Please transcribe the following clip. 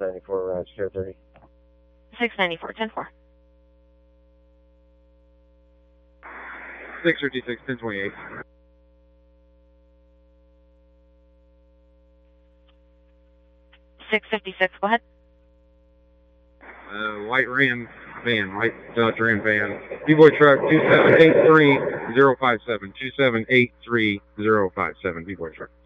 694, Sierra 30. 694, 10-4. 656, 1028. 656, go ahead. White Ram van, white Dodge Ram van. B-Boy truck 2783057. 2783057, B-Boy truck.